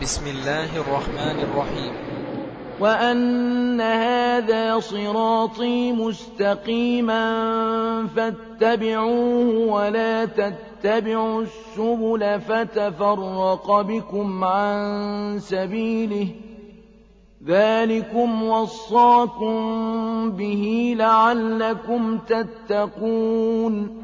بسم الله الرحمن الرحيم. وأن هذا صراطي مستقيما فاتبعوه ولا تتبعوا السبل فتفرق بكم عن سبيله ذلكم وصاكم به لعلكم تتقون.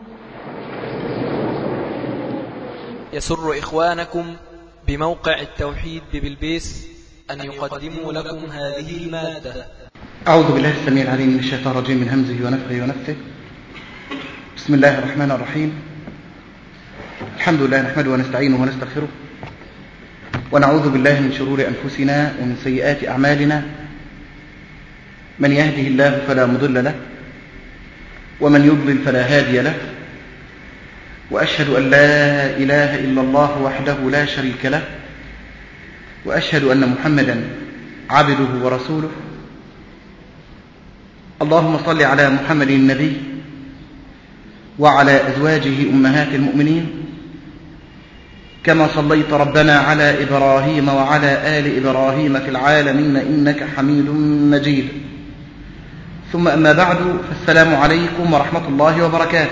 يسر إخوانكم بموقع التوحيد ببلبيس أن يقدموا لكم هذه المادة. أعوذ بالله السميع العليم من الشيطان الرجيم من همزه ونفخه ونفثه. بسم الله الرحمن الرحيم. الحمد لله نحمده ونستعينه ونستغفره ونعوذ بالله من شرور أنفسنا ومن سيئات أعمالنا. من يهده الله فلا مضل له ومن يضلل فلا هادي له، وأشهد أن لا إله إلا الله وحده لا شريك له، وأشهد أن محمدا عبده ورسوله. اللهم صل على محمد النبي وعلى أزواجه أمهات المؤمنين كما صليت ربنا على إبراهيم وعلى آل إبراهيم في العالمين إنك حميد مجيد. ثم أما بعد، فالسلام عليكم ورحمة الله وبركاته.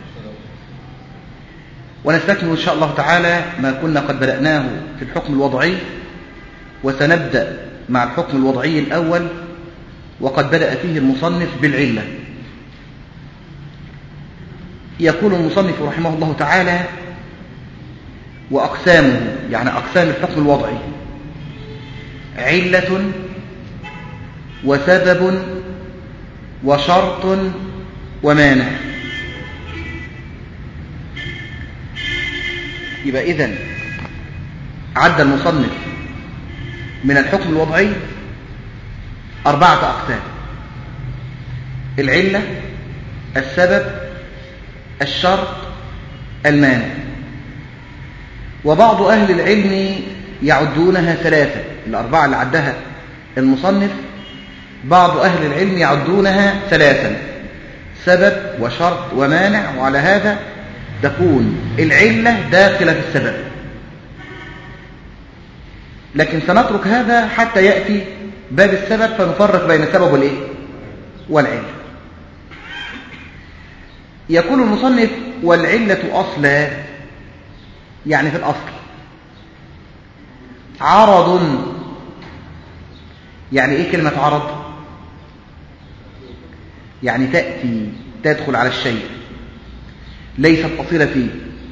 ونستكمل إن شاء الله تعالى ما كنا قد بدأناه في الحكم الوضعي، وسنبدأ مع الحكم الوضعي الأول، وقد بدأ فيه المصنف بالعلة. يقول المصنف رحمه الله تعالى: وأقسامه، يعني أقسام الحكم الوضعي: علة وسبب وشرط ومانع. يبقى إذن عد المصنف من الحكم الوضعي 4 أقسام: العلة، السبب، الشرط، المانع. وبعض أهل العلم يعدونها 3. الأربعة اللي عدها المصنف بعض أهل العلم يعدونها 3: سبب وشرط ومانع. وعلى هذا تكون العلة داخلة في السبب، لكن سنترك هذا حتى يأتي باب السبب فنفرق بين السبب والعلة. يقول المصنف: والعلة أصلا، يعني في الأصل. عرض، يعني إيه كلمة عرض؟ يعني تأتي تدخل على الشيء، ليست أصيلة فيه،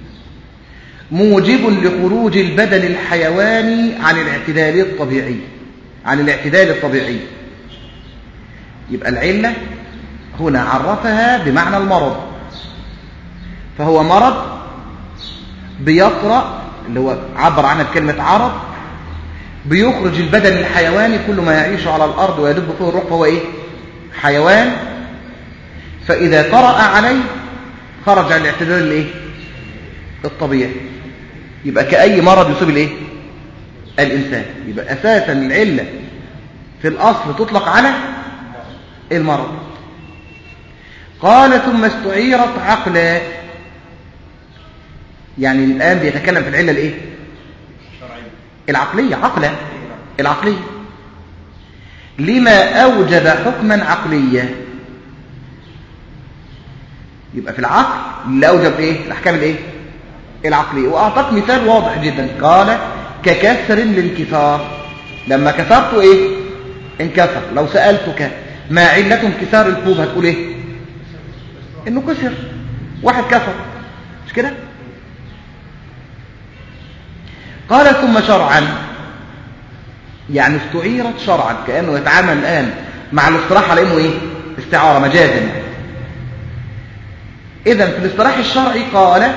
موجب لخروج البدن الحيواني عن الاعتدال الطبيعي. يبقى العلة هنا عرفها بمعنى المرض، فهو مرض بيقرأ، اللي هو عبر عنها بكلمة عرض، بيخرج البدن الحيواني، كل ما يعيش على الأرض ويدب فيه الروح فهو إيه؟ حيوان. فإذا قرأ عليه خرج عن الاعتدال الطبيعي. يبقى كأي مرض يصيب الإنسان. يبقى أساسا العلة في الأصل تطلق على المرض. قال: ثم استعيرت عقلا، يعني الآن بيتكلم في العلة العقلية، العقلية لما أوجب حكما عقليا. يبقى في العقل اللي أوجب الأحكام العقلية. وأعطت مثال واضح جدا، قال: ككسر للكسار، لما كسرته انكسر. لو سألتك ما علة انكسار الكوب هتقول انه كسر، واحد كسر، مش كده؟ قال: ثم شرعا، يعني استعيرت شرعا، كأنه يتعامل الآن مع الاصطلاح على انه استعارة مجازا. إذن في الاصطلاح الشرعي قال: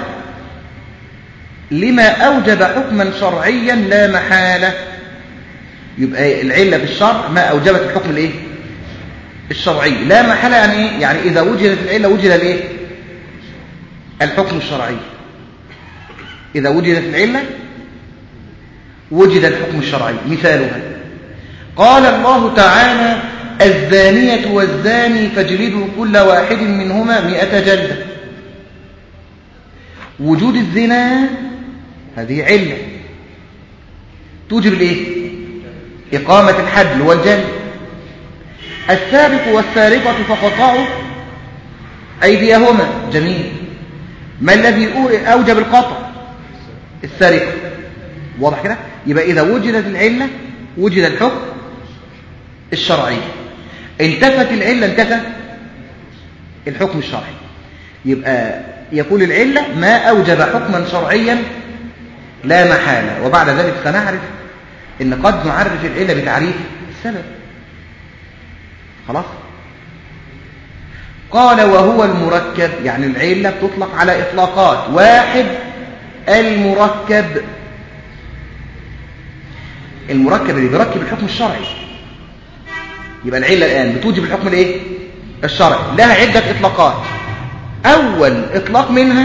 لما أوجب حكما شرعيا لا محالة. يبقى العلة في الشرع ما أوجبت الحكم الشرعي لا محالة. يعني إذا وجدت العلة وجد الحكم الشرعي. إذا وجدت العلة وجد الحكم الشرعي. مثالها: قال الله تعالى: الزانية والزاني فاجلدوا كل واحد منهما 100 جلدة. وجود الزنا هذه علة توجب الايه؟ إقامة الحد والجلد. السارق والسارقة فقطعوا أيديهما. جميل. ما الذي أوجب القطع؟ السرقة. واضح كده؟ يبقى إذا وجدت العلة وجد الحكم الشرعي. انتفت العلة انتفى الحكم الشرعي. يبقى يقول العلة ما أوجب حكما شرعيا لا محالة. وبعد ذلك سنعرف إن قد نعرف العلة بتعريف السبب. خلاص؟ قال وهو المركب، يعني العلة بتطلق على إطلاقات. واحد، المركب اللي بيركب الحكم الشرعي. يبقى العلة الآن بتوجب الحكم الايه؟ الشرعي. لها عدة إطلاقات. أول إطلاق منها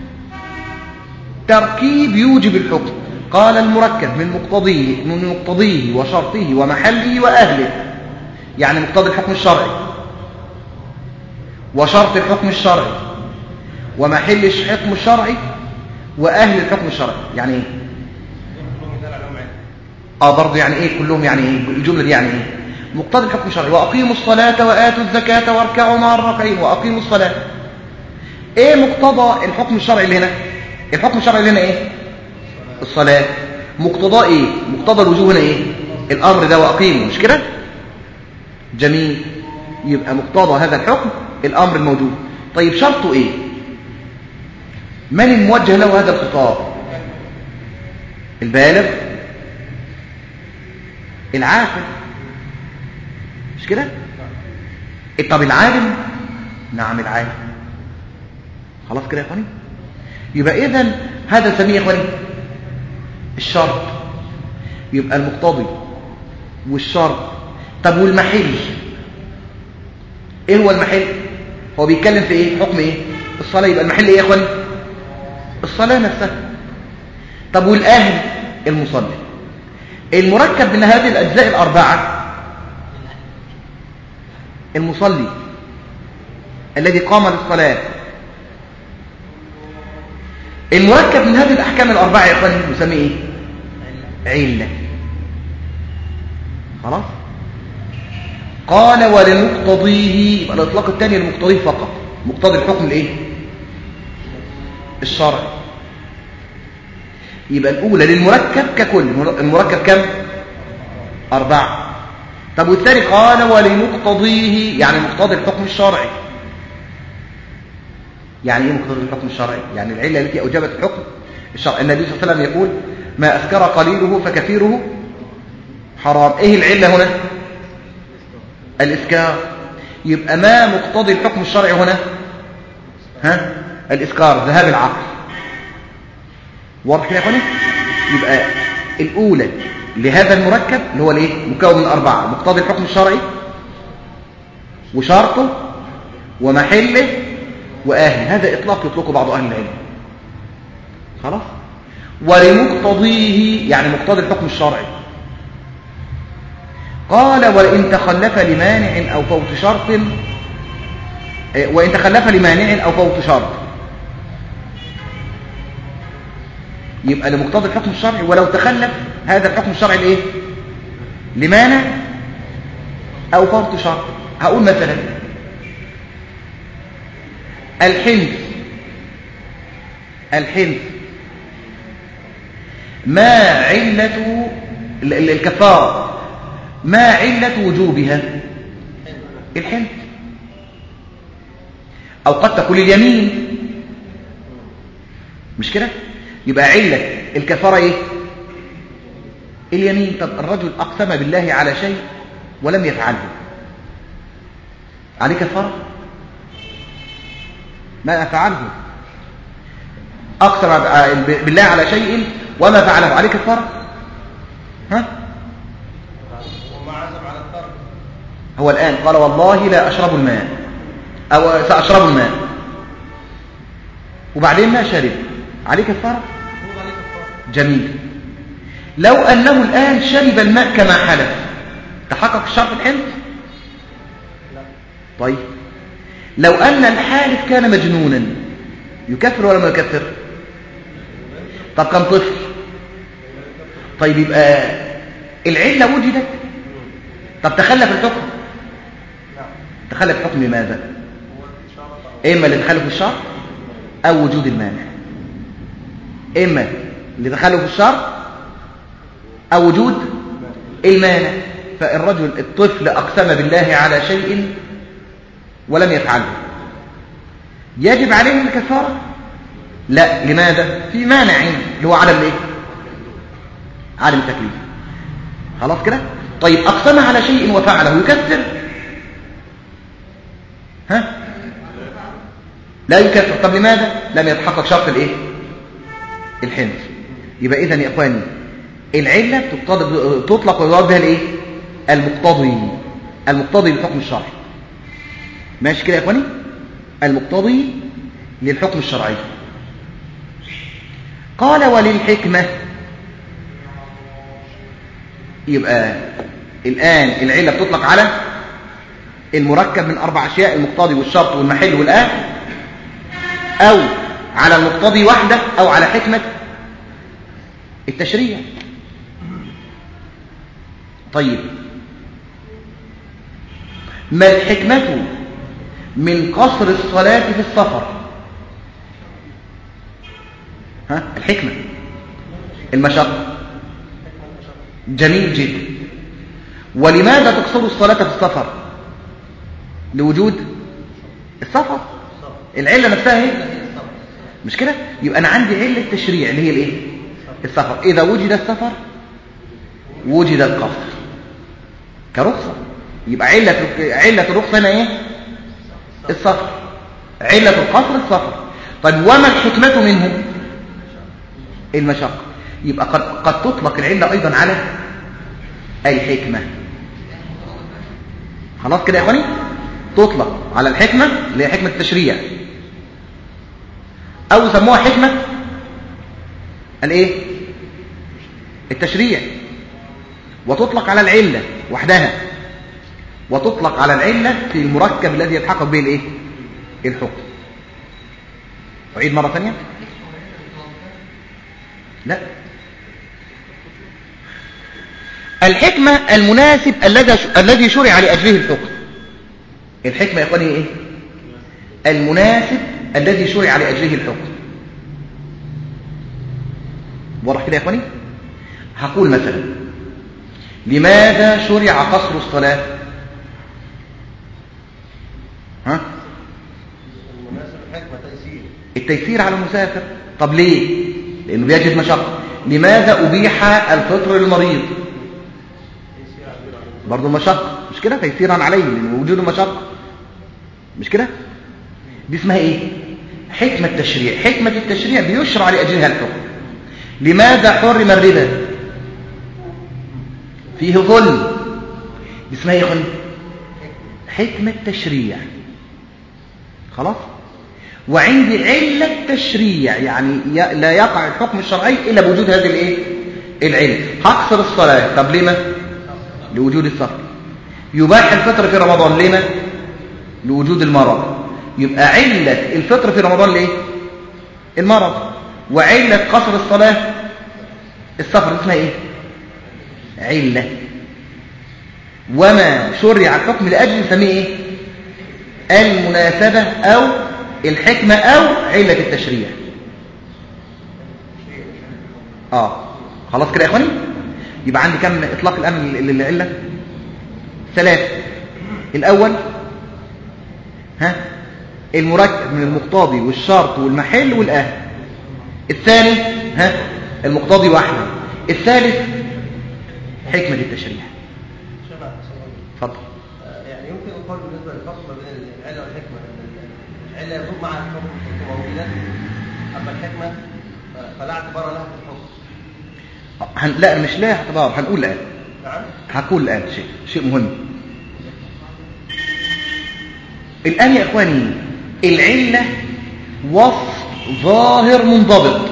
تركيب يوجب الحكم. قال المركب من مقتضيه وشرطه ومحله وأهله. يعني مقتضي الحكم الشرعي وشرط الحكم الشرعي ومحل الحكم الشرعي وأهل الحكم الشرعي. يعني ايه؟ برضه يعني ايه كلهم؟ يعني ايه الجملة دي؟ يعني ايه مقتضي الحكم الشرعي؟ وأقيموا الصلاة وآتوا الزكاة واركعوا مع الراكعين. وأقيموا الصلاة. ايه مقتضى الحكم الشرعي اللي هنا؟ الحكم الشرعي اللي هنا ايه؟ الصلاة. مقتضى ايه؟ مقتضى الوجوب هنا ايه؟ الأمر ده وأقيموا، مش كده؟ جميل. يبقى مقتضى هذا الحكم الأمر الموجود. طيب شرطه ايه؟ من الموجه له هذا الخطاب؟ البالغ العاقل، مش كده؟ طب العالم؟ نعم العالم. خلاص كده يا اخواني؟ يبقى اذن هذا نسميه يا اخواني الشرط. يبقى المقتضي والشرط. طب والمحل ايه هو المحل؟ هو بيتكلم في ايه؟ حكم ايه؟ الصلاة. يبقى المحل ايه يا اخواني؟ الصلاة نفسها. طب والاهل؟ المصلي. المركب من هذه الاجزاء الاربعة المصلي الذي قام للصلاة. المركب من هذه الأحكام الأربعة يا إخواني نسميه إيه؟ علة. خلاص؟ قال ولمقتضيه. يبقى الإطلاق الثاني لمقتضيه فقط، مقتضي الحكم الإيه؟ الشرعي. يبقى الأولى للمركب ككل. المركب كم؟ 4. طب والثاني قال ولمقتضيه، يعني مقتضي الحكم الشرعي. يعني ايه مقتضي الحكم الشرعي؟ يعني العله التي اوجبت الحكم الشرعي. النبي صلى الله عليه وسلم يقول ما اسكر قليله فكثيره حرام. ايه العله هنا؟ الاسكار. يبقى ما مقتضي الحكم الشرعي هنا؟ الاسكار، ذهاب العقل. واضح كده يا اخواني؟ يبقى الاولى لهذا المركب اللي هو الايه؟ مكون من 4. مقتضي الحكم الشرعي وشرطه ومحله وأهل. هذا إطلاق يطلقه بعض أهل العلم. خلاص؟ ولمقتضيه، يعني مقتضي الحكم الشرعي. قال وإن تخلف لمانع أو فوت شرط، وإن تخلف لمانع أو فوت شرط، يبقى لمقتضي الحكم الشرعي. ولو تخلف هذا الحكم الشرعي لإيه؟ لمانع أو فوت شرط. هقول مثلا الحنث ما علة الكفارة، ما علة وجوبها؟ الحنث. أو قد تقول اليمين، مش كده؟ يبقى علة الكفارة إيه؟ اليمين. طب الرجل أقسم بالله على شيء ولم يفعله، عليه كفارة؟ ما فعله. أقسم بالله على شيء وما فعله، عليه كفارة؟ وما عزم على الترك. هو الآن قال والله لا أشرب الماء أو سأشرب الماء، وبعدين ما شرب، عليه كفارة؟ جميل. لو أنه الآن شرب الماء كما حلف، تحقق الشرط الحنث؟ طيب لو أن الحالف كان مجنونا يكفر ولا ما يكفر؟ طب كان طفل؟ طيب يبقى العلة وجدت، طب تخلف الحكم. تخلف الحكم لماذا؟ إما لتخلف الشرط أو وجود المانع، إما لتخلف الشرط أو وجود المانع. فالرجل الطفل أقسم بالله على شيء ولم يفعله، يجب عليه الكفارة؟ لا. لماذا؟ في مانع اللي هو عدم الايه؟ عدم التكليف. خلاص كده. طيب أقسم على شيء وفعله يكفر؟ ها؟ لا يكفر. طب لماذا؟ لم يتحقق شرط الايه؟ الحنث. يبقى إذن يا إخواني العلة تطلق ويراد بها الايه؟ المقتضي للحكم الشرعي. ماشي كده يا إخواني؟ المقتضي للحكم الشرعي. قال وللحكمة. يبقى الآن العلة بتطلق على المركب من 4 أشياء: المقتضي والشرط والمحل والآن، أو على المقتضي وحده، أو على حكمة التشريع. طيب ما الحكمة من قصر الصلاة في السفر؟ ها؟ الحكمة المشقة. جميل جدا. ولماذا تقصر الصلاة في السفر؟ لوجود السفر. العلة نفسها هي مش كده؟ يبقى أنا عندي علة تشريع اللي هي الايه؟ السفر. إذا وجد السفر وجد القصر كرخصة. يبقى علة الرخصة هنا ايه؟ السفر. علة القصر السفر. طيب وما الحكمة منه؟ المشقة. يبقى قد تطلق العلة أيضا على الحكمة. خلاص كده يا إخواني؟ تطلق على الحكمة اللي هي حكمة التشريع، أو يسموها حكمة الايه؟ التشريع. وتطلق على العلة وحدها، وتطلق على العلة في المركب الذي يتحقق به الايه؟ الحكم. أعيد مرة ثانية. لا، الحكمة المناسب الذي شرع لأجله الحكم. الحكمة يا إخواني إيه؟ المناسب الذي شرع لأجله الحكم. واضح كده يا إخواني؟ هقول مثلا لماذا شرع قصر الصلاة؟ ها؟ المناسب الحكمة التيسير على المسافر. طب ليه؟ لأنه بيجد مشقة. لماذا أبيح الفطر للمريض؟ برضو مشقة، مش كده؟ تيسيرا عليه لأنه وجود مشقة، مش كده؟ دي اسمها ايه؟ حكمة التشريع. حكمة التشريع بيشرع لأجلها الحكم. لماذا حرم الربا؟ فيه ظلم. دي اسمها ايه يا اخوان؟ حكمة تشريع. خلاص؟ وعندي علة تشريع، يعني لا يقع الحكم الشرعي إلا بوجود هذه الايه؟ العلة. هقصر الصلاة. طب لما؟ لوجود السفر. يباح الفطر في رمضان. لما؟ لوجود المرض. يبقى علة الفطر في رمضان ليه؟ المرض. وعلة قصر الصلاة السفر. اسمها ايه؟ علة. وما شرع الحكم لأجل نسميه ايه؟ المناسبة أو الحكمة أو علة التشريع. خلاص كده يا اخواني؟ يبقى عندي كم اطلاق الان للعلة؟ 3. الأول المركب من المقتضي والشرط والمحل والأهل. الثاني المقتضي وحده. الثالث حكمة التشريع. اتفضل. يعني يمكن القول بالنسبة للفصل بين العلة والحكمة ان العلة يدور مع الحكم موجودة، أما الحكمة فلا اعتبار لها في الحكم. لا، مش لا اعتبار. هنقول الآن. نعم. هقول الآن شيء مهم. الآن يا إخواني العلة وصف ظاهر منضبط.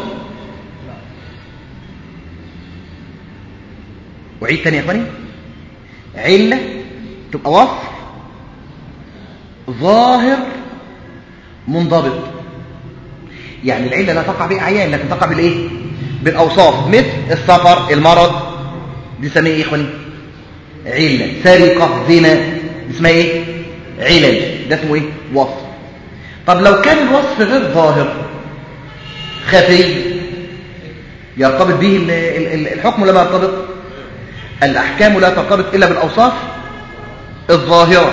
وعيد تاني يا إخواني. علة تبقى وصف ظاهر منضبط. يعني العلة لا تقع بأعيان لكن تقع بالإيه؟ بالأوصاف. مثل السفر، المرض، دي اسمها ايه يا اخواني؟ علة. سرقة، زنا، دي اسمها ايه؟ علل. ده اسمه ايه؟ وصف. طب لو كان الوصف غير ظاهر، خفي، يرتبط به الحكم ولا ما يرتبط؟ الأحكام لا ترتبط إلا بالأوصاف الظاهرة.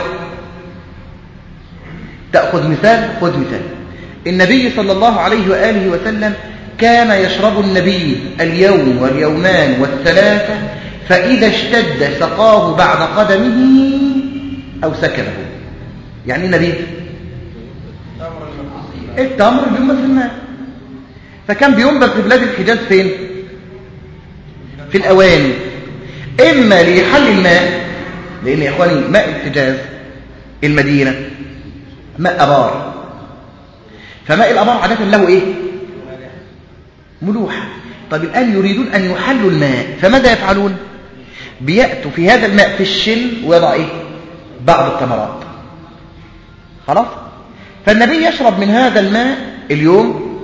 تأخذ مثال، خذ مثال. النبي صلى الله عليه وآله وسلم كان يشرب النبي اليوم واليومان والثلاثة، فإذا اشتد سقاه بعد قدمه أو سكبه. يعني النبي التمر بينبت في الماء، فكان بينبت في بلاد الحجاز فين؟ في الأواني، إما لحل الماء، لأن يا إخواني ماء الحجاز المدينة ماء أبار، فماء الأبار عادة له إيه؟ ملوحة. طب الآن يريدون أن يحلوا الماء، فماذا يفعلون؟ بيأتوا في هذا الماء في الشل ويضع إيه؟ بعض التمرات. خلاص؟ فالنبي يشرب من هذا الماء اليوم،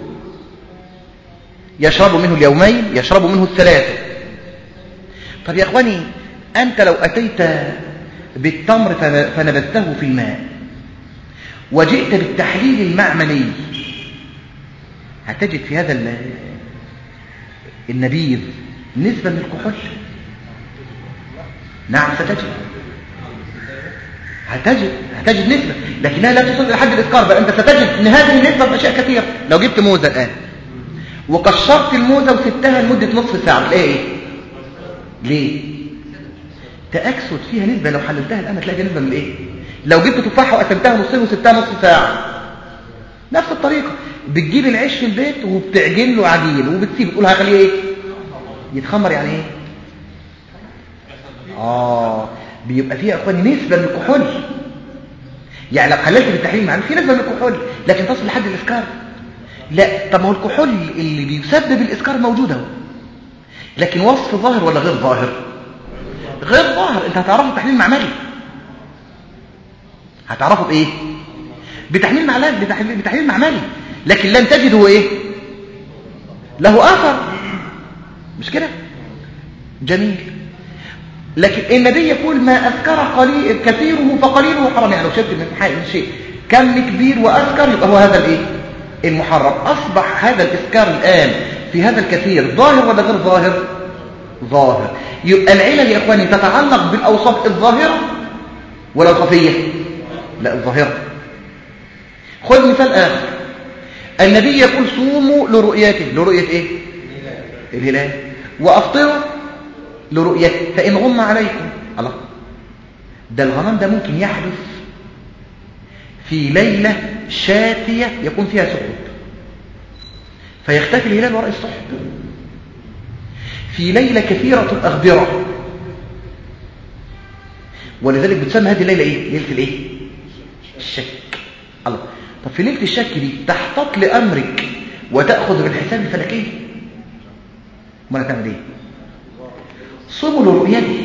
يشرب منه اليومين، يشرب منه الثلاثة. طب يا أخواني أنت لو أتيت بالتمر فنبذته في الماء وجئت بالتحليل المعملي، هتجد في هذا النبيذ نسبة من الكحول. نعم ستجد، هتجد نسبة، لكنها لا تصل إلى حد الإسكار، بل أنت ستجد أن هذه النسبة في أشياء كثيرة. لو جبت موزة الآن وقشرت الموزة وسبتها لمدة نصف ساعة تلاقيها إيه؟ ليه؟ تأكسد فيها نسبة. لو حللتها الآن هتلاقي نسبة من إيه؟ لو جبت تفاحة وقسمتها نصين وسبتها نصف ساعة، نفس الطريقة. بتجيب العيش في البيت وبتعجن له عجين وبتسيبه، تقول هخليه إيه؟ يتخمر. يعني إيه؟ بيبقى فيها يا اخواني نسبة من الكحول. يعني لو حللت بالتحليل معلوم في نسبة من الكحول، لكن تصل لحد الإسكار؟ لا. طب ما هو الكحول اللي بيسبب الإسكار موجود اهو، لكن وصف ظاهر ولا غير ظاهر؟ غير ظاهر. انت هتعرفه بتحليل معملي. هتعرفه بايه؟ بتحليل معملي، لكن لن تجده ايه؟ له اثر. مش كده؟ جميل. لكن النبي يقول ما أسكر قليل كثيره فقليله حرام. يعني لو شربت من شيء كم كبير وأسكر يبقى هو هذا الايه؟ المحرم. أصبح هذا الإسكار الآن في هذا الكثير ظاهر ولا غير ظاهر؟ ظاهر. يبقى العلل يا إخواني تتعلق بالأوصاف الظاهرة ولا الخفية؟ لا، الظاهرة. خذ مثال آخر. النبي يقول صوموا لرؤيته. لرؤية إيه؟ الهلال. وأفطروا لرؤيته فإن غم عليكم. الله، ده الغمام ده ممكن يحدث في ليلة شاتية يكون فيها سحب، فيختفي الهلال وراء السحب. في ليلة كثيرة الأغبرة، ولذلك بتسمى هذه الليلة إيه؟ ليلة الإيه؟ الشك. الله، طب في ليلة الشك دي تحتاط لأمرك وتأخذ بالحساب الفلكي، ما تعمل إيه؟ صوموا لرؤيته.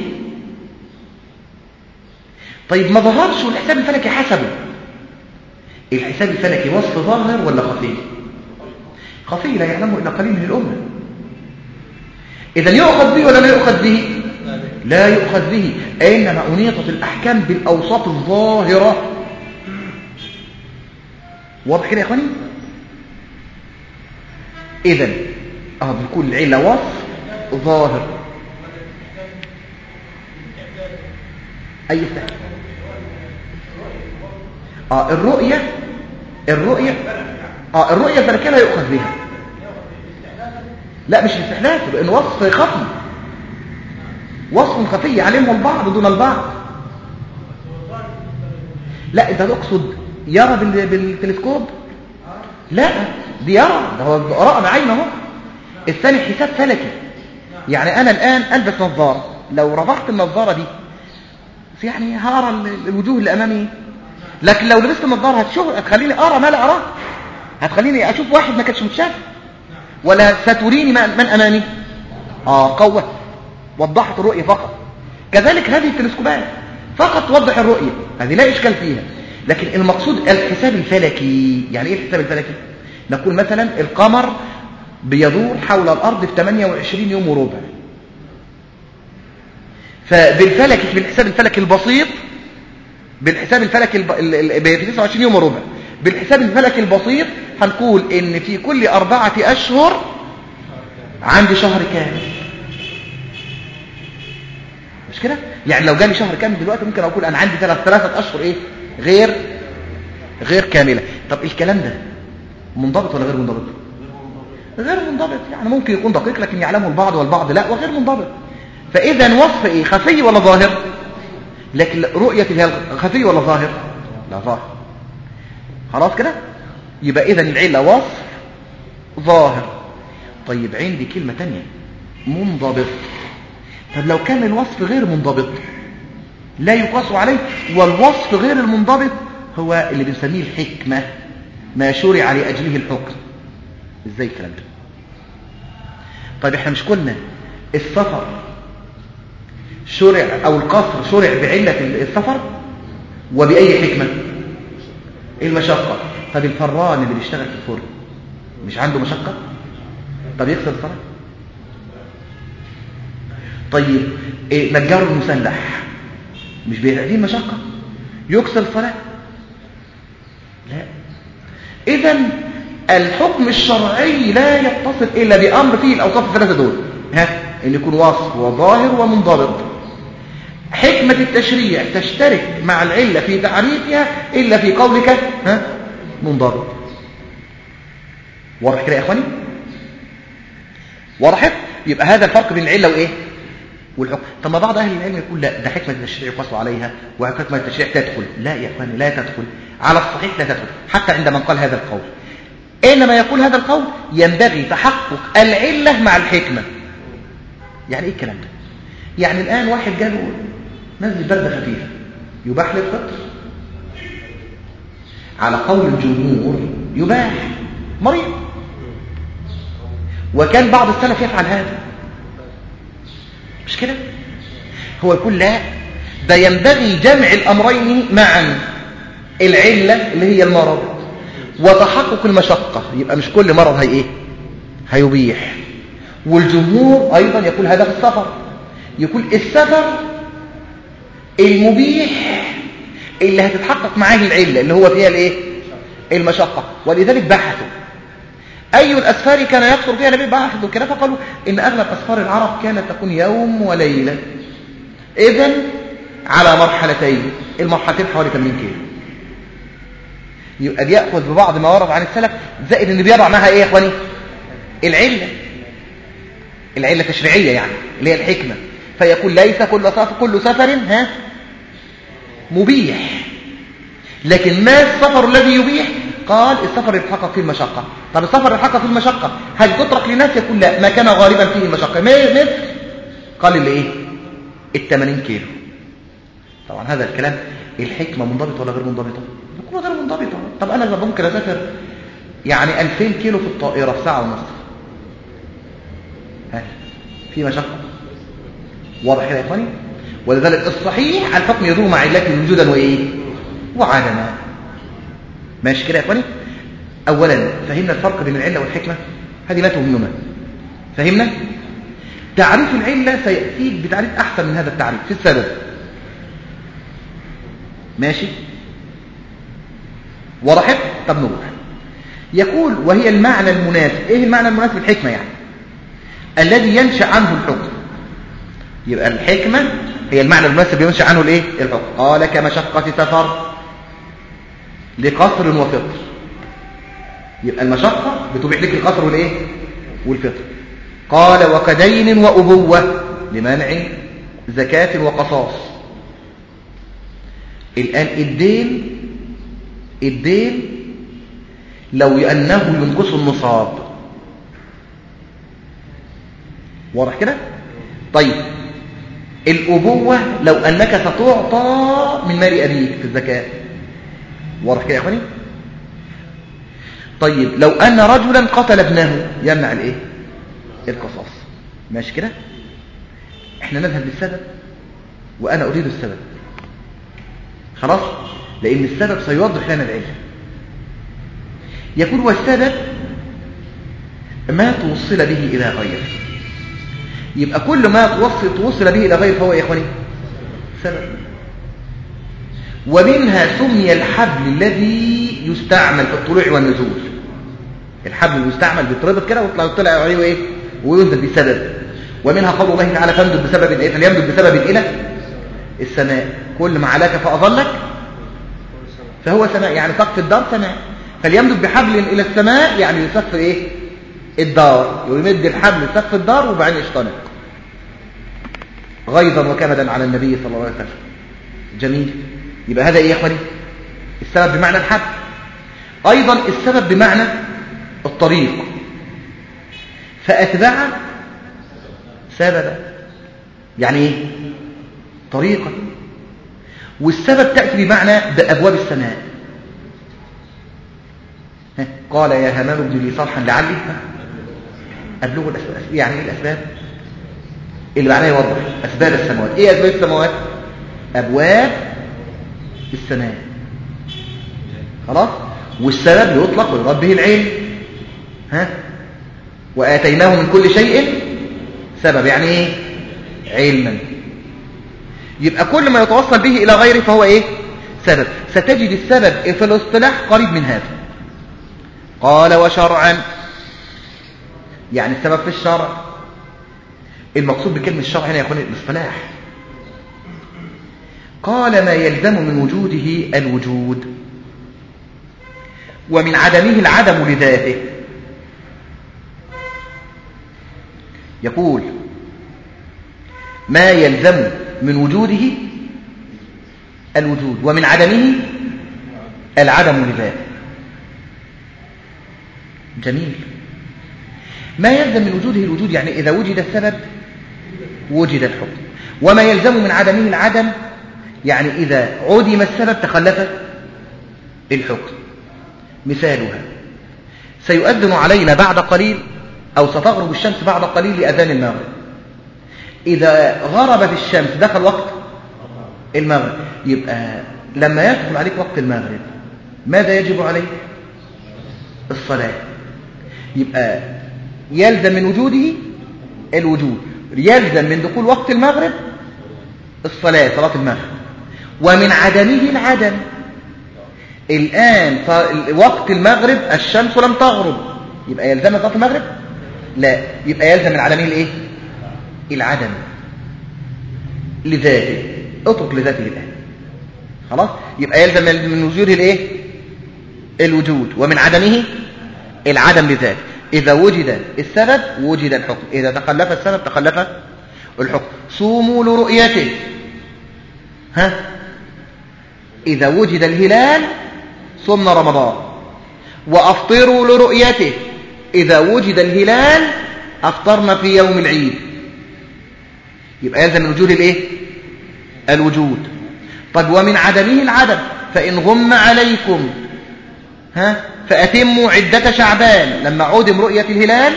طيب ما ظهرش والحساب الفلكي حسبه، الحساب الفلكي وصف ظاهر ولا خفي؟ خفي لا يعلمه إلا قليل من الأمة. إذا يؤخذ به ولا لا يؤخذ به؟ لا يؤخذ به. إنما أنيطت الأحكام بالأوصاف الظاهرة. واضح كده يا إخواني؟ إذا بكل العلة وصف ظاهر. أي فهم؟ الرؤية الفلكية لا يؤخذ بها. لا، مش الاستحداث، لأن وصف خفي، وصف خفي علمه البعض دون البعض. لا، انت تقصد يرى بالتلسكوب؟ لا، دي يرى، ده هو رأى بعينه. الثاني حساب فلكي. يعني أنا الآن ألبس نظارة، لو رفعت النظارة دي يعني هارى الوجوه اللي أمامي، لكن لو لبست النظارة هتخليني أرى ما لا أراه، هتخليني أشوف واحد ما كانش متشاف، ولا ستريني من أمامي؟ قوة، وضحت الرؤية فقط. كذلك هذه التلسكوبات فقط توضح الرؤية، هذه لا إشكال فيها. لكن المقصود الحساب الفلكي. يعني إيه الحساب الفلكي؟ نقول مثلا القمر بيدور حول الأرض في 28 يوم وربع، فبالفلك بالحساب الفلكي البسيط، بالحساب الفلكي في 29 يوم وربع، بالحساب الفلكي البسيط هنقول ان في كل 4 أشهر عندي شهر كامل. مش كده؟ يعني لو جالي شهر كامل دلوقتي ممكن اقول انا عندي 3 أشهر ايه غير كامله. طب الكلام ده منضبط ولا غير منضبط؟ غير منضبط. يعني ممكن يكون دقيق لكن يعلمه البعض والبعض لا، وغير منضبط. فاذا وصف ايه؟ خفي ولا ظاهر؟ لكن رؤيه هي خفي ولا ظاهر؟ لا ظاهر. خلاص كده؟ يبقى اذا العله وصف ظاهر. طيب عندي كلمه تانية منضبط. طب لو كان الوصف غير منضبط لا يقاس عليه، والوصف غير المنضبط هو اللي بنسميه الحكمة، ما شرع لأجله الحكم. ازاي الكلام ده؟ طيب احنا مش قلنا السفر شرع او القصر شرع بعلة السفر وبأي حكمة؟ المشقة. طب الفران اللي بيشتغل في الفرن مش عنده مشقة؟ طب يكسر الصلاة؟ طيب نجار المسلح مش بيعدين مشقة يكسر الصلاة؟ لا. إذن الحكم الشرعي لا يتصف إلا بأمر فيه الأوصاف ال3 دول، إن يكون وصف وظاهر ومنضبط. حكمة التشريع تشترك مع العلة في تعريفها إلا في قولك منضبط. واضح كده يا إخواني؟ وضحت؟ يبقى هذا الفرق بين العلة وإيه؟ والحكم. طب ما بعض أهل العلم يقول لا، ده حكمة التشريع يقاس عليها وحكمة التشريع تدخل. لا يا إخواني، لا تدخل. على الصحيح لا تدخل، حتى عند من قال هذا القول. إنما يقول هذا القول ينبغي تحقق العلة مع الحكمة. يعني إيه الكلام ده؟ يعني الآن واحد جاله نزل برد خفيفة يباح للفطر؟ على قول الجمهور يباح. مريض، وكان بعض السلف يفعل هذا، مش كده؟ هو يقول لا، ده ينبغي جمع الأمرين معا، العلة اللي هي المرض وتحقق المشقة. يبقى مش كل مرض هيبيح. والجمهور أيضا يقول هذا في السفر، يقول السفر المبيح اللي هتتحقق معاه العلة اللي هو فيها المشقة. ولذلك بحثوا أي الأسفار كان يقصر فيها النبي، بحثوا كده فقالوا إن أغلب أسفار العرب كانت تكون يوم وليلة. إذن على مرحلتين، المرحلتين حوالي 80 كيلو. يبقى بيأخذ ببعض ما ورد عن السلف، زائد إن بيضع معها إيه يا إخواني؟ العلة تشريعية يعني اللي هي الحكمة. فيقول ليس كل سفر مبيح، لكن ما السفر الذي يبيح؟ قال السفر يتحقق فيه المشقة. طب السفر يتحقق فيه المشقة هل تترك لناس؟ يقول لا، ما كان غالبا فيه المشقة مثل قال 80 كيلو. طبعا هذا الكلام الحكمة منضبطة ولا غير منضبطة؟ يكون غير منضبطة. طب أنا ممكن أسافر يعني 2000 كيلو في الطائرة في ساعة ونصف، في مشقة. واضح كده يا إخواني؟ ولذلك الصحيح الحكم يدور مع علته وجودا وعدما. ماشي كده يا إخواني؟ أولا فهمنا الفرق بين العلة والحكمة، هذه ما تهمنا. فهمنا؟ تعريف العلة سيأتيك بتعريف أحسن من هذا التعريف في السبب. ماشي؟ وضحت؟ طب نروح. يقول وهي المعنى المناسب. إيه المعنى المناسب؟ الحكمة يعني الذي ينشأ عنه الحكم. يبقى الحكمة هي المعنى المناسب ينشأ عنه الحكم. قال كمشقة سفر لقصر وفطر. يبقى المشقة بتبيح لك القصر والفطر. قال وكدين وأبوة لمنع زكاة وقصاص. الآن الدين لو أنه ينقص النصاب. واضح كده؟ طيب الأبوة لو أنك ستعطى من مال أبيك في الزكاة. واضح كده يا أخواني؟ طيب لو أن رجلا قتل ابنه يمنع القصاص. ماشي كده؟ احنا نذهب للسبب وأنا أريد السبب. خلاص؟ لأن السبب سيوضح لنا العلة. يقول والسبب ما توصل به إلى غيره. يبقى كل ما توصل به إلى غير فهو يا إخواني سبب. ومنها سمي الحبل الذي يستعمل في الطلوع والنزول. الحبل اللي يستعمل بيتربط كده ويطلع عليه وايه وينزل بسبب. ومنها قول الله تعالى فامدد بسبب ايه، فليمدد بسبب الى السماء، كل ما علاك فاظلك فهو سماء، يعني سقف الدار سماء. فليمدد بحبل الى السماء يعني لسقف ايه الدار، ويمد الحبل لسقف الدار وبعدين يشتنق غيظا وكمدا على النبي صلى الله عليه وسلم. جميل. يبقى هذا ايه يا اخواني السبب بمعنى الحبل. ايضا السبب بمعنى الطريق، فاتبع سببا يعني ايه طريقا. والسبب تأتي بمعنى بأبواب السماء. قال يا هامان ابن لي صرحا لعلي أبلغ الأسباب. يعني ايه الأسباب اللي معناه يوضح أسباب السماوات. ايه أسباب السماوات؟ أبواب السماء. خلاص. والسبب يطلق ويراد به العلم. وآتيناه من كل شيء سبب يعني ايه علما. يبقى كل ما يتوصل به إلى غيره فهو ايه سبب. ستجد السبب في الاصطلاح قريب من هذا. قال وشرعا يعني السبب في الشرع. المقصود بكلمة الشرع هنا يا اخواني الاصطلاح. قال ما يلزم من وجوده الوجود ومن عدمه العدم لذاته. يقول ما يلزم من وجوده الوجود ومن عدمه العدم لذاته. جميل. ما يلزم من وجوده الوجود يعني إذا وجد السبب وجد الحكم. وما يلزم من عدمه العدم يعني إذا عدم السبب تخلف الحكم. مثالها سيؤذن علينا بعد قليل أو ستغرب الشمس بعد قليل لأذان المغرب. إذا غربت الشمس دخل وقت المغرب، يبقى لما يدخل عليك وقت المغرب ماذا يجب عليك؟ الصلاة. يبقى يلزم من وجوده الوجود، يلزم من دخول وقت المغرب الصلاة، صلاة المغرب. ومن عدمه العدم. الآن وقت المغرب الشمس لم تغرب، يبقى يلزم صلاة المغرب؟ لا، يبقى يلزم من عدمه الايه؟ العدم لذاته. اترك لذاته الآن. خلاص. يبقى يلزم من وجوده الايه؟ الوجود ومن عدمه العدم لذاته. إذا وجد السبب وجد الحكم، إذا تخلف السبب تخلف الحكم. صوموا لرؤيته. إذا وجد الهلال صمنا رمضان. وأفطروا لرؤيته. إذا وجد الهلال أفطرنا في يوم العيد. يبقى يلزم من وجود الايه؟ الوجود. طب ومن عدمه العدم. فإن غم عليكم فأتموا عدة شعبان. لما عدم رؤية الهلال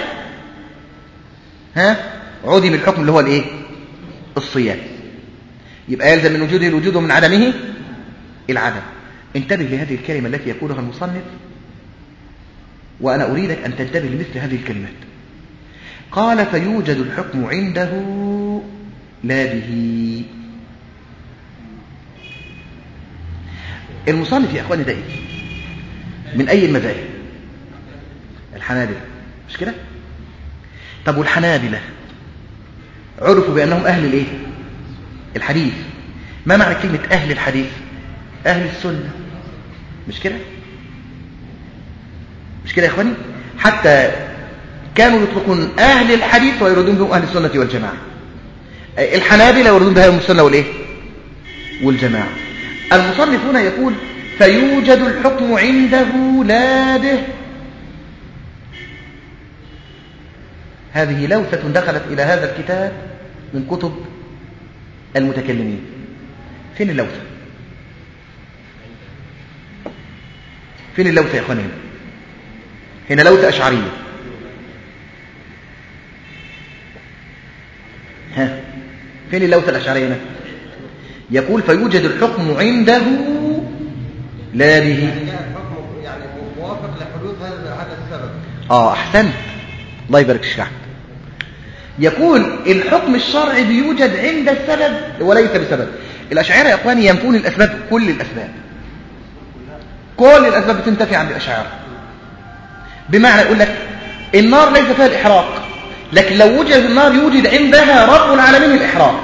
عدم الحكم اللي هو الايه؟ الصيام. يبقى يلزم من وجوده الوجود ومن عدمه العدم. انتبه لهذه الكلمة التي يقولها المصنف، وأنا أريدك أن تنتبه لمثل هذه الكلمات. قال فيوجد الحكم عنده لا به. المصنف يا أخواني ده إيه؟ من أي المذاهب؟ الحنابلة، مش كده؟ طب والحنابلة عرفوا بأنهم أهل الإيه؟ الحديث. ما معنى كلمة أهل الحديث؟ أهل السنة، مش كده؟ مش كده يا إخواني؟ حتى كانوا يطلقون أهل الحديث ويريدون بهم أهل السنة والجماعة. الحنابلة يريدون بهم السنة والإيه؟ والجماعة. المصنفون يقول فيوجد الحكم عنده لا به. هذه لوثة دخلت إلى هذا الكتاب من كتب المتكلمين. فين اللوثة؟ فين اللوثة يا أخواني؟ هنا لوثة أشعرية. فين اللوثة الأشعرية هنا؟ يقول فيوجد الحكم عنده لا به. يعني موافق لحدوث هذا السبب. أحسنت، الله يبارك فيك. يكون الحكم الشرعي بيوجد عند السبب وليس بسبب. الأشاعرة يا إخواني ينفون الأسباب، كل الأسباب، كل الأسباب بتنتفي عند الأشاعرة. بمعنى يقول لك النار ليس فيها الإحراق، لكن لو وجد النار يوجد عندها رب العالمين الإحراق.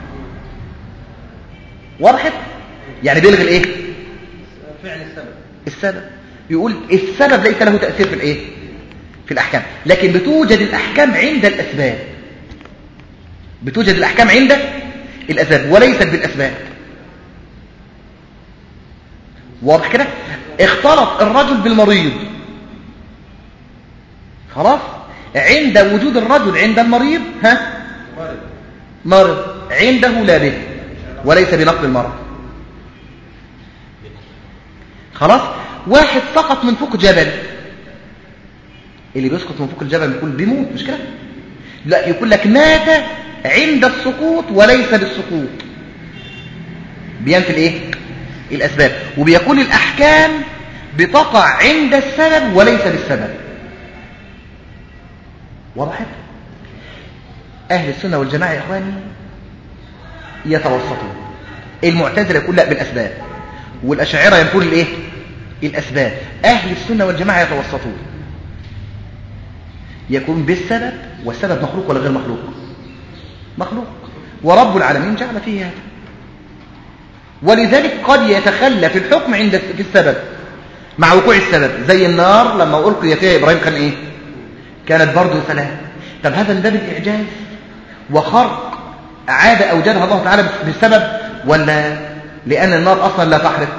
وضحت؟ يعني بيلغي الإيه؟ فعل السبب. يقول السبب ليس له تأثير في الإيه؟ في الأحكام، لكن بتوجد الأحكام عند الأسباب، بتوجد الأحكام عند الأسباب وليست بالأسباب. واضح كده؟ اختلط الرجل بالمريض، خلاص، عند وجود الرجل عند المريض مرض، عنده لا به، وليس بنقل المرض. خلاص. واحد سقط من فوق جبل، اللي بيسقط من فوق الجبل يقول بيموت، مش كده؟ لا، يقول لك مات عند السقوط وليس بالسقوط، بينفي الايه؟ الاسباب. وبيقول الاحكام بتقع عند السبب وليس بالسبب. وضحت؟ اهل السنه والجماعه يا اخواني يتوسطون. المعتزله يقول لا بالاسباب، والاشاعره يقول الايه؟ الاسباب. اهل السنه والجماعه يتوسطون، يكون بالسبب، والسبب مخلوق ولا غير مخلوق؟ مخلوق، ورب العالمين جعل فيه هذا. ولذلك قد يتخلف الحكم في السبب مع وقوع السبب، زي النار لما ألقي فيها إبراهيم كان إيه؟ كانت برضه سلام. طب هذا من باب الإعجاز وخرق عادة أوجدها الله تعالى بالسبب، ولا لأن النار أصلا لا تحرق؟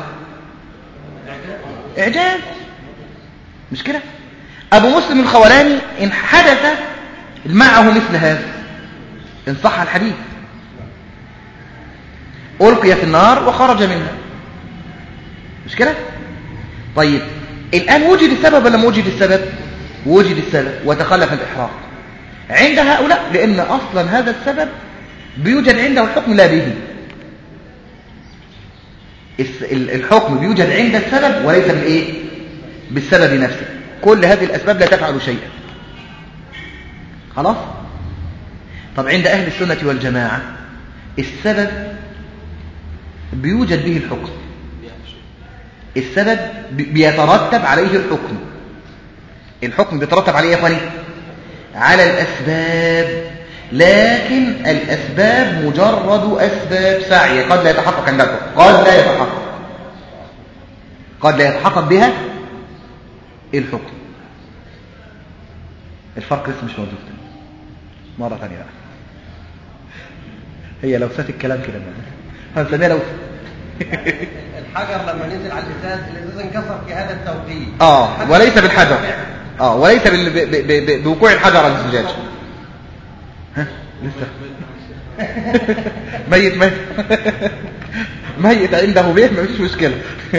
إعجاز، مش كده؟ أبو مسلم الخولاني إن حدث معه مثل هذا، إن صح الحديث، ألقي في النار وخرج منها، مش كده؟ طيب الآن وجد السبب ولا ما وجد السبب؟ وجد السبب وتخلف الإحراق عند هؤلاء، لأن أصلا هذا السبب بيوجد عنده الحكم لا به. الحكم بيوجد عند السبب وليس بالإيه؟ بالسبب نفسه. كل هذه الأسباب لا تفعل شيئا. خلاص؟ طب عند أهل السنة والجماعة السبب بيوجد به الحكم، السبب بيترتب عليه الحكم. الحكم بيترتب عليه يا اخواني على الأسباب، لكن الأسباب مجرد أسباب سعي، قد لا يتحقق عندكم، قد لا يتحقق بها الحكم. الفرق لسه مش موجود. مرة ثانية بقى، هي لوسات الكلام كده هنسميها لوسة. الحجر لما نزل على الإزاز انكسر في هذا التوقيت، وليس بالحجر، وليس بوقوع الحجر على الزجاج. ها لسه ميت عنده به، ما فيش مشكلة.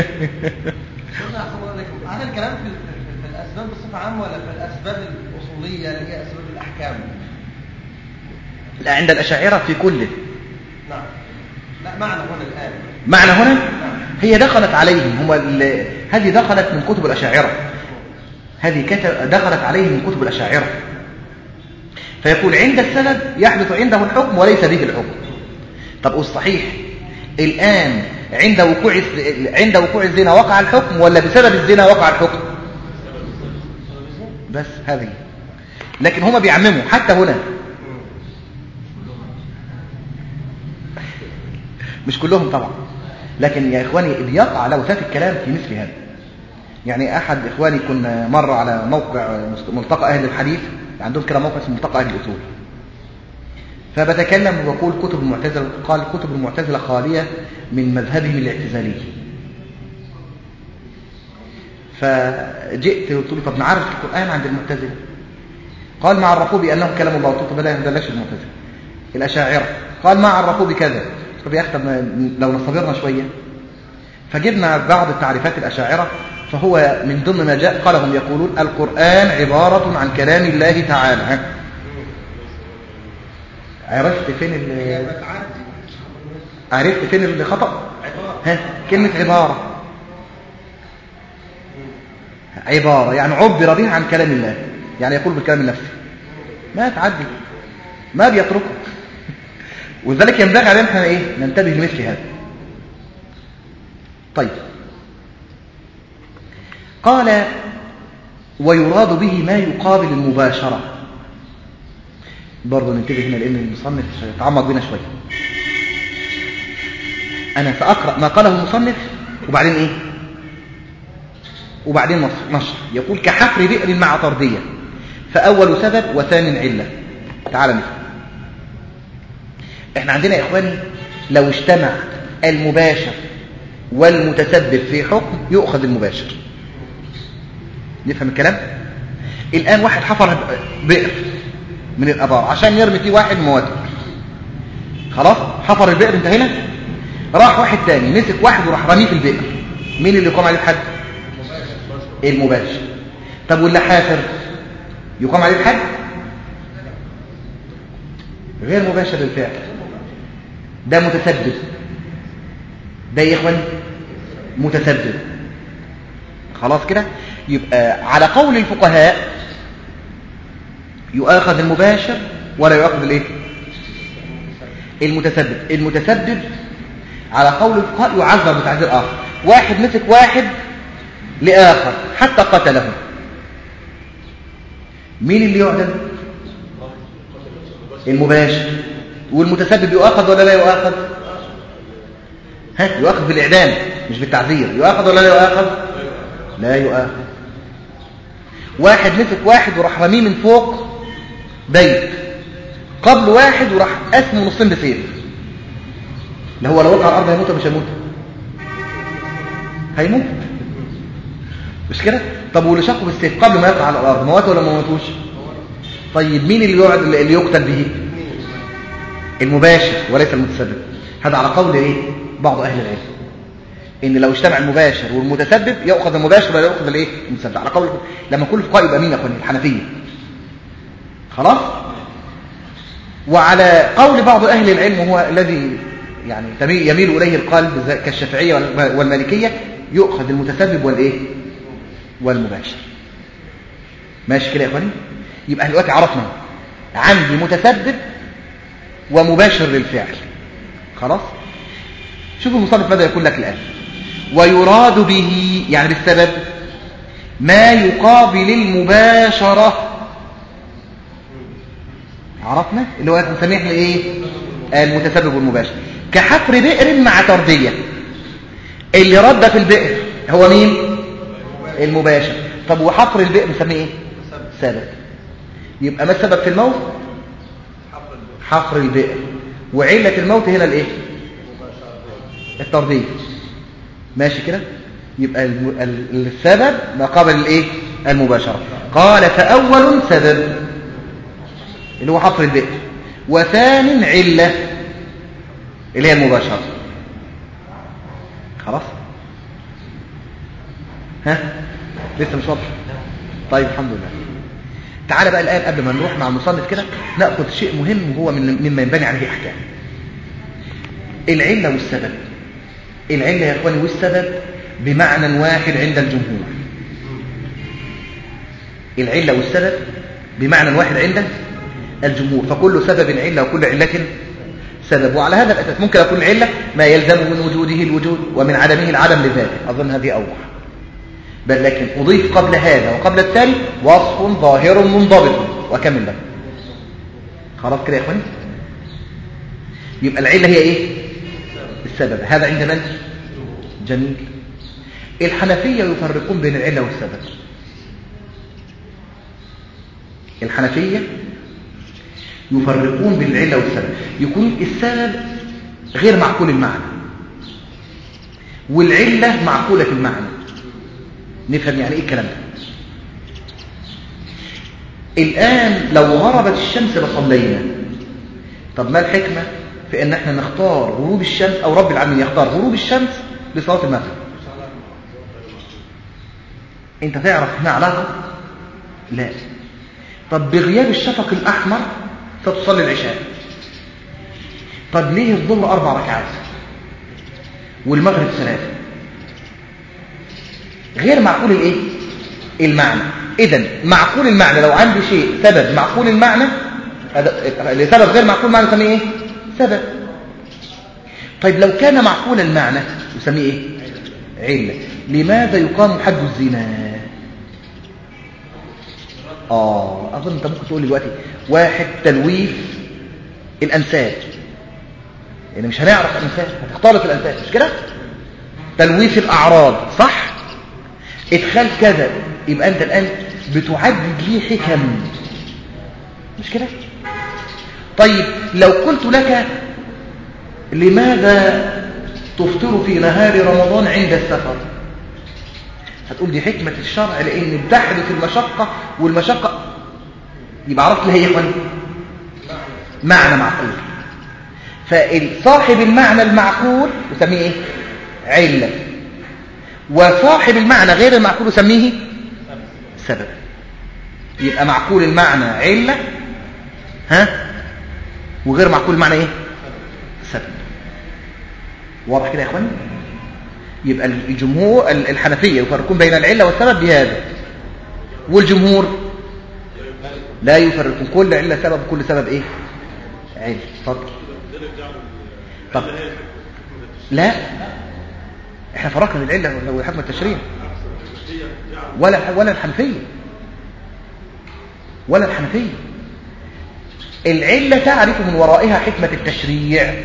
هذا الكلام في الأسباب بصفة عامة ولا في الأسباب الأصولية اللي هي أسباب الأحكام؟ لا، عند الأشاعرة في كله. نعم. لا، معنى هنا الآن، معنى هنا هي دخلت عليهم، هذه دخلت من كتب الأشاعرة، دخلت عليهم من كتب الأشاعرة. فيقول عند السبب يحدث عنده الحكم وليس به الحكم. طب الصحيح الآن عند وقوع الزنا وقع الحكم ولا بسبب الزنا وقع الحكم؟ بس هذه. لكن هما بيعمموا حتى هنا، مش كلهم طبعا، لكن يا إخواني بيقع لوثات الكلام في مثل هذا. يعني أحد إخواني كنا مر على موقع ملتقى أهل الحديث، عندهم كده موقع اسمه ملتقى أهل الأصول، فبتكلم ويقول كتب المعتزلة، قال كتب المعتزلة خالية من مذهبهم الاعتزالي. فجئت قلت له طب نعرف القرآن عند المعتزلة؟ قال ما عرفوه بأنه كلام الله. قلت له لا، بلاش المعتزلة، الأشاعرة. قال ما عرفوه بكذا. طب يا أخي لو نصبرنا شوية. فجبنا بعض التعريفات الأشاعرة، فهو من ضمن ما جاء قال هم يقولون القرآن عبارة عن كلام الله تعالى. عرفت فين اللي خطأ؟ كلمة عبارة يعني عبر بها عن كلام الله، يعني يقول بالكلام النفسي، ما تعدي. ما بيتركه. ولذلك ينبغي علينا احنا ايه ننتبه لمثل هذا. طيب قال ويراد به ما يقابل المباشرة. برضه ننتبه هنا لأن المصنف يتعمق بنا شوية. أنا سأقرأ ما قاله المصنف وبعدين إيه؟ وبعدين نشر. يقول كحفر بئر مع طردية، فأول سبب وثاني علة. تعال نفهم. احنا عندنا يا إخواني لو اجتمع المباشر والمتسبب في حكم يؤخذ المباشر. نفهم الكلام؟ الآن واحد حفر بئر من الأبار عشان يرمي فيه واحد مواته، خلاص حفر البئر انتهينا. راح واحد تاني مسك واحد وراح رميه في البئر، مين اللي يقام عليه الحد؟ المباشر. طب واللي حافر يقام عليه الحد؟ غير مباشر للفعل، ده متسبب. ده يا اخوان متسبب. خلاص كده. يبقى على قول الفقهاء يؤاخذ المباشر ولا يؤاخذ الايه؟ المتسبب. المتسبب على قول الفقهاء يعذر بتعذير اخر. واحد مسك واحد لاخر حتى قتله، مين اللي يعدم؟ المباشر. والمتسبب يؤاخذ ولا لا يؤاخذ؟ يؤاخذ بالاعدام مش بالتعذير. يؤاخذ ولا لا يؤاخذ؟ لا يؤاخذ. واحد مسك واحد وراح رميه من فوق بيت قبل واحد وراح قسمه نصين بسيف، اللي هو لو وقع على الارض هيموت ولا مش هيموت؟ هيموت مش كده؟ طب واللي شقه بالسيف قبل ما يقع على الارض موته ولا ما موتوش؟ طيب مين اللي يقتل به؟ المباشر وليس المتسبب. هذا على قول ايه بعض اهل العلم، ان لو اجتمع المباشر والمتسبب يأخذ المباشر ولا يأخذ الايه المتسبب. على قول لما كل فقهاء يبقى مين يا اخواني؟ الحنفيه. خلاص. وعلى قول بعض اهل العلم وهو الذي يعني يميل اليه القلب كالشافعيه والمالكيه، يؤخذ المتسبب والايه والمباشر. ماشي كده يا اخواني؟ يبقى دلوقتي عرفنا عندي متسبب ومباشر للفعل. خلاص. شوفوا المصنف ماذا يقول لك الآن. ويراد به يعني بالسبب ما يقابل المباشرة. عرفنا اللي هو نسميه احنا ايه؟ المتسبب والمباشر. كحفر بئر مع طردية، اللي رد في البئر هو مين؟ المباشر. طب وحفر البئر نسميه ايه؟ سبب. يبقى ما السبب في الموت؟ حفر البئر. وعلة الموت هنا الايه؟ التردية. ماشي كده؟ يبقى السبب ما قابل الايه؟ المباشرة. قال فأول سبب اللي هو حفر البئر، وثاني علة اللي هي المباشرة. خلاص؟ لسه مش واضح؟ طيب الحمد لله. تعال بقى الآن قبل ما نروح مع المصنف كده نأخذ شيء مهم وهو مما ينبني عليه أحكام. العلة والسبب. العلة يا أخواني والسبب بمعنى واحد عند الجمهور. العلة والسبب بمعنى واحد عند الجمهور. فكل سبب علة وكل علة سبب. وعلى هذا الأساس ممكن أكون العلة ما يلزم من وجوده الوجود ومن عدمه العدم لذاته. أظن هذه أوضح. بل لكن أضيف قبل هذا وقبل التالي وصف ظاهر منضبط وكمل له. خلاص كده يا أخواني؟ يبقى العلة هي إيه؟ السبب. هذا عند من؟ جميل. الحنفية يفرقون بين العلة والسبب. الحنفية يفرقون بين العلة والسبب. يكون السبب غير معقول المعنى والعلة معقولة المعنى. نفهم يعني ايه الكلام ده. الآن لو غربت الشمس لصلينا، طب ما الحكمة في ان احنا نختار غروب الشمس او رب العالمين يختار غروب الشمس لصلاة المغرب؟ انت تعرف هنا علاقة؟ لا. طب بغياب الشفق الأحمر ستصلي العشاء. طب ليه الظهر 4 ركعات والمغرب 3؟ غير معقول الايه؟ المعنى. اذن معقول المعنى لو عندي شيء سبب معقول المعنى هذا لسبب غير معقول معنى نسميه ايه؟ سبب. طيب لو كان معقول المعنى نسميه ايه؟ علة. لماذا يقام حد الزنا؟ اظن انت ممكن تقول لي دلوقتي واحد تلويث الانساب، يعني مش هنعرف انساب، هتختلط الانساب مش كده؟ تلويث الاعراض صح؟ ادخال كذا، يبقى انت الان بتعدد لي حكم مش كده؟ طيب لو قلت لك لماذا تفطر في نهار رمضان عند السفر؟ هتقول دي حكمة الشرع لأن بتحدث المشقة، والمشقة يبقى عرفت لها ايه؟ معنى معقول. فصاحب المعنى المعقول يسميه ايه؟ علة. وصاحب المعنى غير المعقول يسميه سبب. يبقى معقول المعنى علة، وغير معقول المعنى ايه؟ سبب. واضح كده يا اخواني؟ يبقى الجمهور الحنفية يفرقون بين العلة والسبب بهذا، والجمهور لا يفرقون، كل علة سبب وكل سبب ايه؟ علة. اتفضل. طب لا، احنا فرقنا العلة والحكم التشريع، ولا الحنفية ولا الحنفية. العلة تعرف من ورائها حكمة التشريع،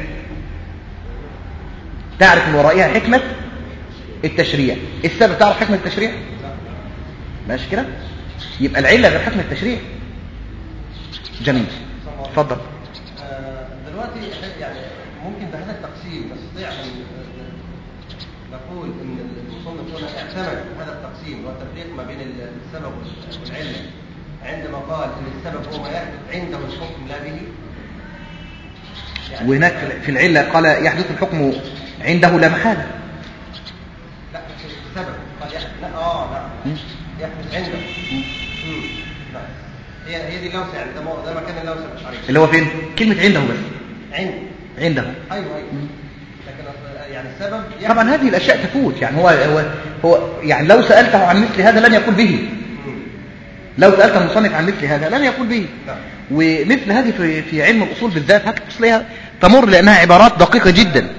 تعرف من ورائها حكمة التشريع. السبب تعرف حكمة التشريع؟ ماشي كده؟ يبقى العلة غير حكمة التشريع. جميل. اتفضل. دلوقتي يعني ممكن بهذا التقسيم نستطيع ان نقول ان المصنف هنا اعتمد هذا التقسيم والتفريق ما بين السبب والعلة عندما قال ان السبب هو ما يحدث عنده الحكم لا به، يعني وهناك في العلة قال يحدث الحكم عنده لا محالة. لا السبب قال يحدث لا يحدث عنده. لا هي دي اللوسة، يعني ده مكان اللوسة الأشعرية اللي هو فين؟ كلمة عنده بس. عنده. ايوه لكن يعني السبب طبعا هذه الاشياء تفوت، يعني هو يعني لو سالته عن مثل هذا لن يقول به. لو سالت المصنف عن مثل هذا لن يقول به. ومثل هذه في علم الاصول بالذات هتلاقيها تمر لانها عبارات دقيقه جدا.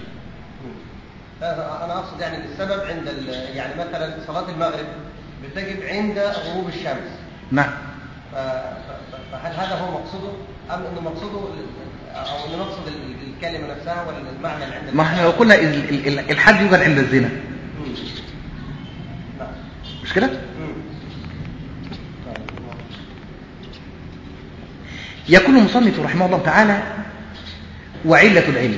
انا اقصد يعني السبب عند يعني مثلا صلاه المغرب بتجب عند غروب الشمس. نعم. فهل هذا هو مقصوده ام انه مقصوده او انه نقصد الكلمه نفسها ولا المعنى اللي عند؟ ما احنا لو قلنا الحد يوجد عند الزنا مش كده؟ يقول المصنف رحمه الله تعالى وعلة العلة.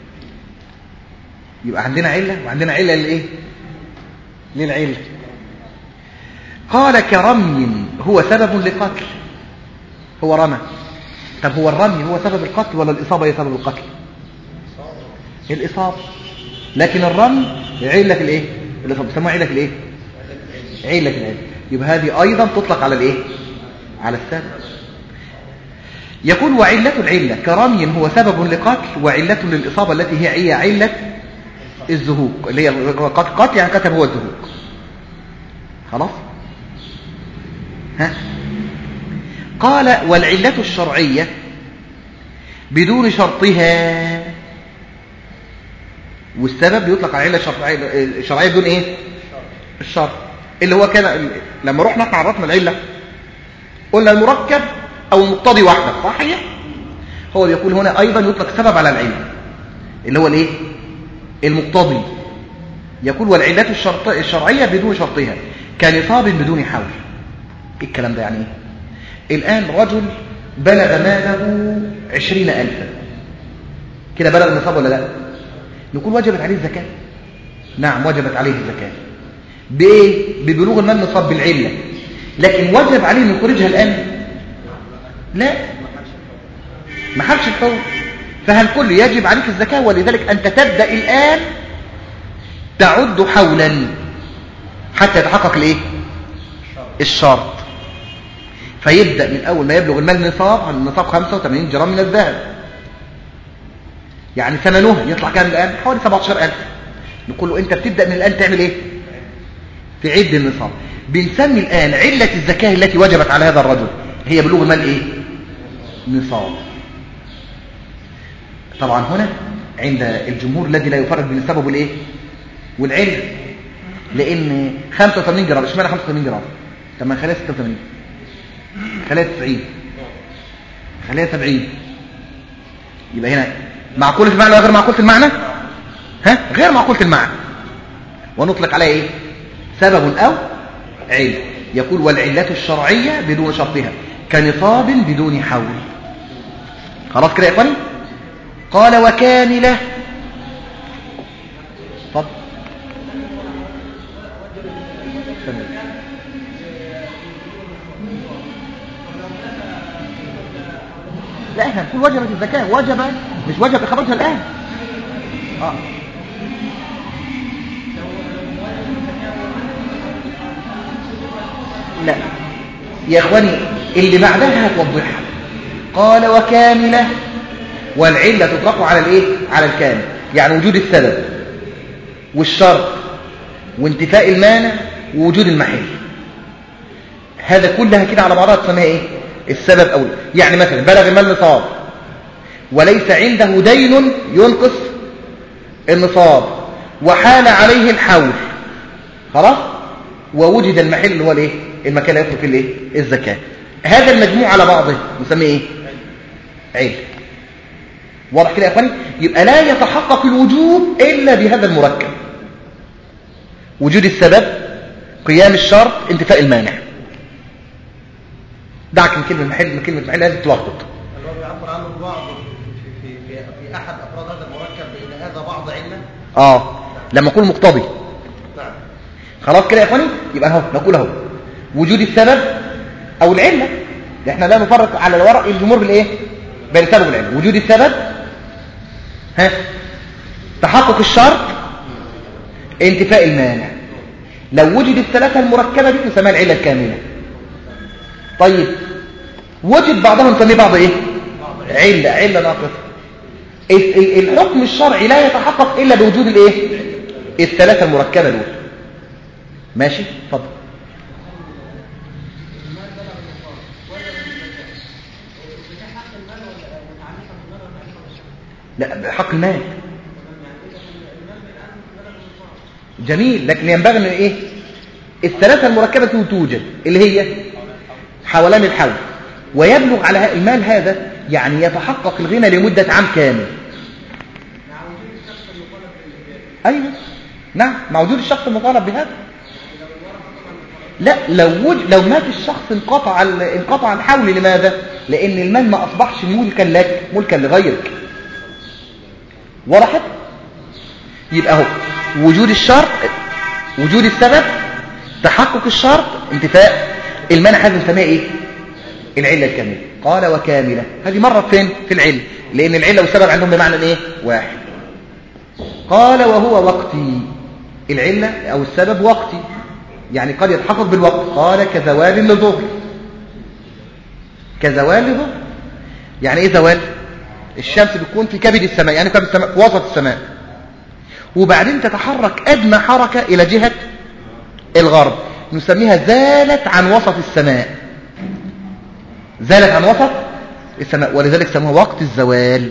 يبقى عندنا علة وعندنا علة للايه؟ للعلة. قال كرمي هو سبب لقتل، هو رمى. طب هو الرمي هو سبب القتل ولا الإصابة هي سبب القتل؟ الإصابة. لكن الرمي علة الايه؟ الإصابة. بيسموها علة الايه؟ علة العلة. يبقى هذه أيضا تطلق على الايه؟ على السبب. يقول وعلة العلة كرمي هو سبب لقتل، وعلة للإصابة التي هي علة الزهوق، اللي هي قتل يعني كتب هو الزهوق. خلاص؟ قال والعلة الشرعية بدون شرطها، والسبب يطلق على العلة الشرعية بدون ايه؟ الشرط. اللي هو كان لما رحنا احنا عرفنا العلة قلنا المركب او المقتضي واحدة صحيح؟ هو بيقول هنا ايضا يطلق سبب على العلة اللي هو الايه؟ المقتضي. يقول والعلة الشرعية بدون شرطها كنصاب بدون حول. ايه الكلام ده يعني ايه؟ الآن رجل بلغ ماله 20,000 كده، بلغ النصاب ولا لا؟ نقول وجبت عليه الزكاة. نعم وجبت عليه الزكاة. بإيه؟ ببلوغ المال نصاب بالعلة. لكن وجب عليه أن يخرجها الآن؟ لا، ما حلش الحول. فهل كل يجب عليك الزكاة؟ ولذلك أنت تبدأ الآن تعد حولا حتى يتحقق الايه؟ الشرط. فيبدأ من أول ما يبلغ المال نصاب، النصاب 85 جرام من الذهب، يعني ثمنها يطلع كام الآن؟ حوالي 17,000. نقول له أنت بتبدأ من الآن تعمل إيه؟ تعد النصاب. بنسمي الآن علة الزكاة التي وجبت على هذا الرجل هي بلوغ المال إيه؟ نصاب. طبعا هنا عند الجمهور الذي لا يفرق بين السبب والايه والعلة، لان 85 جرام اشمعنى 85 جرام؟ طب ما نخليها 86، خليها 90، خليها 70، يبقى هنا معقولة المعنى ولا غير معقولة المعنى؟ غير معقولة المعنى، ونطلق عليها ايه؟ سبب او علة. يقول والعلة الشرعية بدون شرطها كنصاب بدون حول. خلاص كده يا اخواني؟ قال وكاملة. اتفضل. لا احنا نقول وجبت الزكاة، وجب مش وجب إخراجها الآن. لا يا اخواني اللي بعدها هتوضحها. قال وكاملة، والعلة تطلق على الايه؟ على الكامل، يعني وجود السبب والشرط وانتفاء المانع ووجود المحل. هذا كلها كده على بعضها تسميها ايه؟ السبب أولى. يعني مثلا بلغ المال نصاب وليس عنده دين ينقص النصاب وحال عليه الحول، خلاص، ووجد المحل اللي هو الايه؟ المكان اللي يطلق الايه؟ الزكاة. هذا المجموع على بعضه نسميه ايه؟ علة. واضح كده يا اخواني؟ يبقى لا يتحقق الوجوب الا بهذا المركب: وجود السبب، قيام الشرط، انتفاء المانع. دعك من كلمة محل، من كلمة محل لازم تلخبط. اللي هو بيعبر عنه بعض في احد افراد هذا المركب بان هذا بعض علة. لما اقول مقتضي. نعم. خلاص كده يا اخواني؟ يبقى اهو نقول اهو وجود السبب او العلة. احنا لا نفرق على الورق الجمهور بالايه؟ بين السبب والعلة. وجود السبب، تحقق الشرط، انتفاء المانع. لو وجد الثلاثة المركبة دي نسميها العلة الكاملة. طيب وجد بعضهم نسميه بعض ايه؟ علة ناقصة. الحكم الشرعي لا يتحقق الا بوجود الايه؟ الثلاثة المركبة دول. ماشي؟ اتفضل. لا، حق المال جميل، لكن ينبغي ان ايه؟ الثلاثة المركبة توجد، اللي هي حولان الحول، ويبلغ على المال هذا، يعني يتحقق الغنى لمدة عام كامل. ايوه نعم، مع وجود الشخص المطالب بهذا. لا، لو مات الشخص انقطع الحول. لماذا؟ لان المال ما اصبحش ملكا لك، ملكا لغيرك. وضحت؟ يبقى هو وجود الشرط، وجود السبب، تحقق الشرط، انتفاء المانع. هذا نسميه ايه؟ العله الكامله. قال وكامله، هذه مرت فين؟ في العله، لان العله والسبب عندهم بمعنى ايه؟ واحد. قال وهو وقتي، العله او السبب وقتي، يعني قد يتحقق بالوقت. قال كزوال لظهر. كزوال لظهر يعني ايه زوال؟ الشمس بتكون في كبد السماء، يعني كبد السماء في وسط السماء، وبعدين تتحرك أدنى حركة إلى جهة الغرب، نسميها زالت عن وسط السماء. زالت عن وسط السماء، ولذلك سموها وقت الزوال.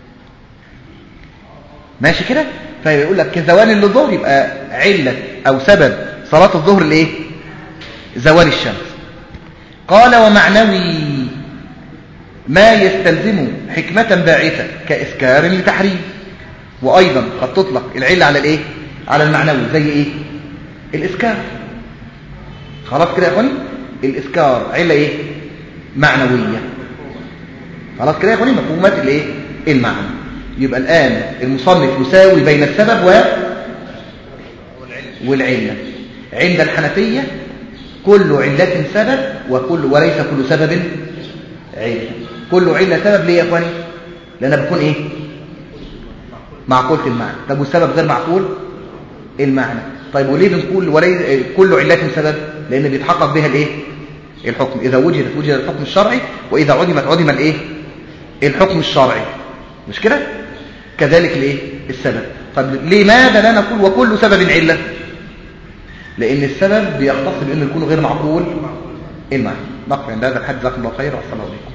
ماشي كده؟ فيقول لك كزوال للظهر، يبقى علة أو سبب صلاة الظهر الإيه؟ زوال الشمس. قال ومعنوي ما يستلزم حكمة باعثة كإسكار لتحريم. وأيضا قد تطلق العلة على الإيه؟ على المعنوي، زي إيه؟ الإسكار. خلاص كده يا أخواني؟ الإسكار علة إيه؟ معنوية. خلاص كده يا أخواني؟ مفهومات الإيه؟ المعنى. يبقى الآن المصنف يساوي بين السبب والعلة. عند الحنفية كل علة سبب وليس كل سبب علة. كل علة سبب. ليه يا أخواني؟ لأنها بتكون إيه؟ معقولة المعنى. طب والسبب غير معقول المعنى. طيب وليه بنقول كل علة سبب؟ لأن بيتحقق بها الإيه؟ الحكم. إذا وجد الحكم الشرعي، وإذا عدم الإيه؟ الحكم الشرعي. مش كده؟ كذلك الإيه؟ السبب. طب لماذا لا نقول وكل سبب علة؟ لأن السبب بيختص بأنه يكون غير معقول المعنى. نقف عند هذا الحد. جزاكم الله خير، والسلام عليكم.